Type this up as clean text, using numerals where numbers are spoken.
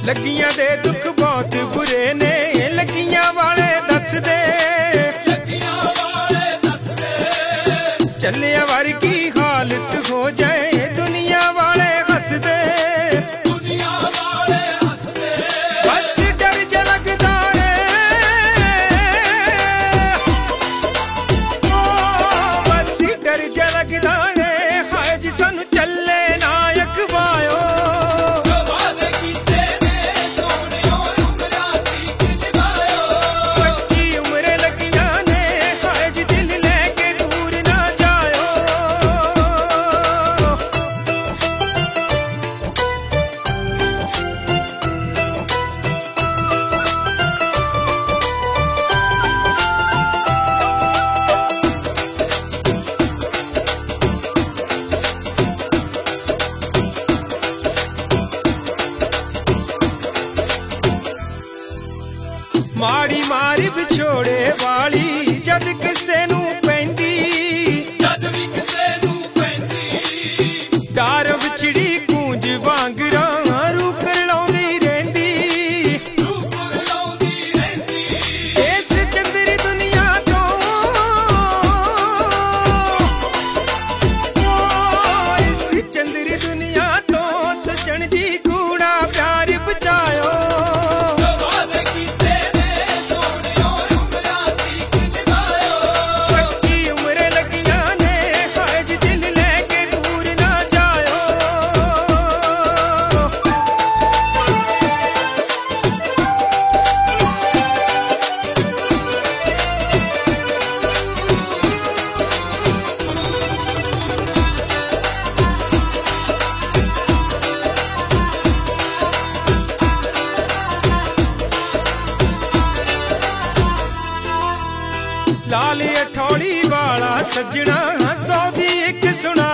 ਲੱਗੀਆਂ ਦੇ ਦੁੱਖ ਬਹੁਤ ਬੁਰੇ ਨੇ, ਲੱਗੀਆਂ ਵਾਲੇ ਦੱਸਦੇ, ਚੱਲਿਆ ਵਰਗੀ ਹਾਲਤ ਹੋ ਜਾਏ ਦੁਨੀਆ ਵਾਲੇ ਹੱਸਦੇ, ਬਸ ਡਰ ਜਿਹਾ ਲੱਗਦਾ ਬਸ ਡਰ ਜਿਹਾ ਲੱਗਦਾ ਹਾਏ ਜੀ ਸਾਨੂੰ ਚੱਲੇ ਨਾ ਅਖਵਾਇਓ। ਮਾੜੀ ਮਾਰੀ ਵਿਛੋੜੇ ਵਾਲੀ ਜਦ ਕਿਸੇ ਨੂੰ ਪੈਂਦੀ, ਡਰ ਵਿਛੜੀ ਗੂੰਜ ਵਾਂਗਰਾਂ ਰੂਹ ਕਰਲਾਉਂਦੀ ਰਹਿੰਦੀ, ਇਸ ਚੰਦਰੀ ਦੁਨੀਆ ਤੋਂ ਇਸ ਚੰਦਰੀ ਦੁਨੀਆ ਤੋਂ ਸੱਜਣ ਜੀ ਕੂੜਾ ਪਿਆਰ ਬਚਾਇਓ। ਲਾਲ ਅਠੌਲੀ ਵਾਲਾ ਸੱਜਣਾ 100 ਦੀ ਇੱਕ ਸੁਣਾ